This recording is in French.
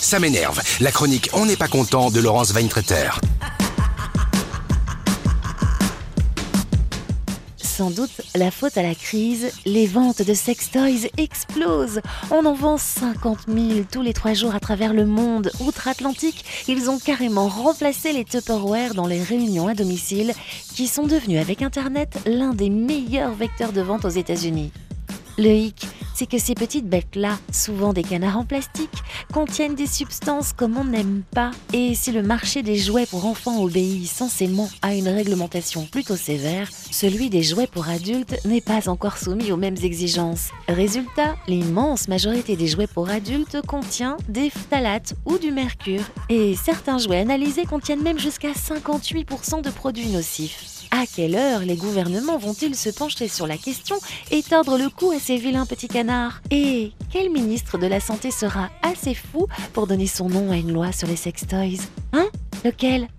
Ça m'énerve. La chronique On n'est pas content de Laurence Weintraiter. Sans doute la faute à la crise, les ventes de sextoys explosent. On en vend 50 000 tous les 3 jours à travers le monde. Outre-Atlantique, ils ont carrément remplacé les Tupperware dans les réunions à domicile, qui sont devenus avec Internet l'un des meilleurs vecteurs de vente aux États-Unis. Le hic, c'est que ces petites bêtes-là, souvent des canards en plastique, contiennent des substances comme on n'aime pas. Et si le marché des jouets pour enfants obéit censément à une réglementation plutôt sévère, celui des jouets pour adultes n'est pas encore soumis aux mêmes exigences. Résultat, l'immense majorité des jouets pour adultes contient des phtalates ou du mercure. Et certains jouets analysés contiennent même jusqu'à 58% de produits nocifs. À quelle heure les gouvernements vont-ils se pencher sur la question et tordre le cou à ces vilains petits canards? Et quel ministre de la Santé sera assez fou pour donner son nom à une loi sur les sextoys? Lequel?